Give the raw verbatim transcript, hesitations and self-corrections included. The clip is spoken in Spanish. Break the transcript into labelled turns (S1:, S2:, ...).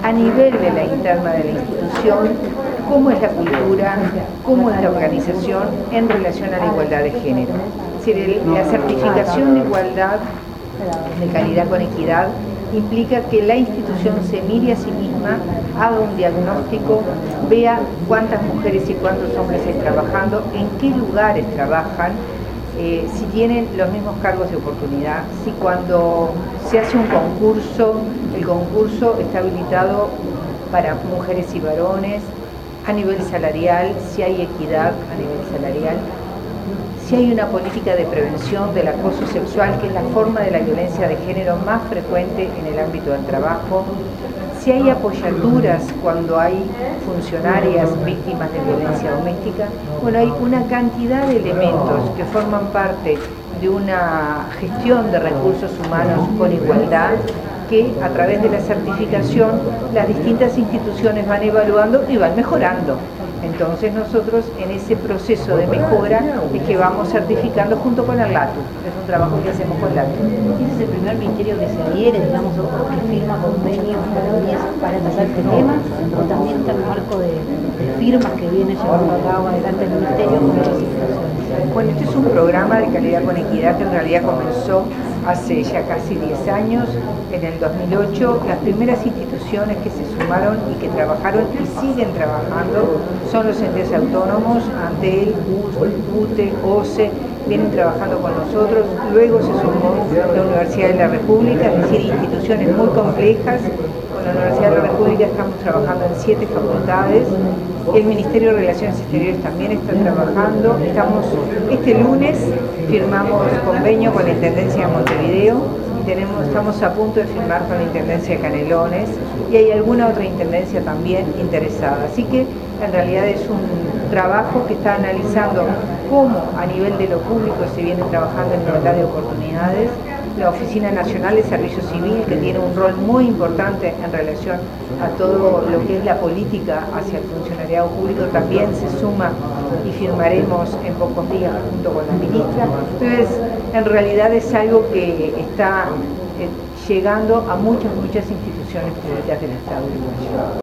S1: a nivel de la interna de la institución, cómo es la cultura, cómo es la organización en relación a la igualdad de género. Es decir, la certificación de igualdad, de calidad con equidad, implica que la institución se mire a sí misma, haga un diagnóstico, vea cuántas mujeres y cuántos hombres hay trabajando, en qué lugares trabajan, eh, si tienen los mismos cargos de oportunidad, si cuando se hace un concurso, el concurso está habilitado para mujeres y varones, a nivel salarial, si hay equidad a nivel salarial, si hay una política de prevención del acoso sexual, que es la forma de la violencia de género más frecuente en el ámbito del trabajo, si hay apoyaturas cuando hay funcionarias víctimas de violencia doméstica. Bueno, hay una cantidad de elementos que forman parte de una gestión de recursos humanos con igualdad, que a través de la certificación las distintas instituciones van evaluando y van mejorando. Entonces nosotros en ese proceso de mejora es que vamos certificando junto con el LATU. Es un trabajo que hacemos con LATU.
S2: ¿Ese es el primer ministerio que se adhiere, digamos, o que firma convenios para tratar este tema? ¿O también está el marco de, de firmas que viene llevando a cabo adelante el ministerio con otras instituciones?
S1: Bueno, este es un programa de calidad con equidad que en realidad comenzó hace ya casi diez años, en el dos mil ocho. Las primeras instituciones que se sumaron y que trabajaron y siguen trabajando son los entes autónomos, ANDEL, U T E, O C E, vienen trabajando con nosotros. Luego se sumó la Universidad de la República, es decir, instituciones muy complejas. Con la Universidad de la República estamos trabajando en siete facultades. El Ministerio de Relaciones Exteriores también está trabajando. Estamos, este lunes firmamos convenio con la Intendencia de Montevideo y tenemos, estamos a punto de firmar con la Intendencia de Canelones, y hay alguna otra intendencia también interesada. Así que en realidad es un trabajo que está analizando cómo a nivel de lo público se viene trabajando en igualdad de oportunidades. La Oficina Nacional de Servicio Civil, que tiene un rol muy importante en relación a todo lo que es la política hacia el funcionariado público, también se suma y firmaremos en pocos días junto con la ministra. Entonces, en realidad es algo que está eh, llegando a muchas, muchas instituciones públicas del Estado uruguayo.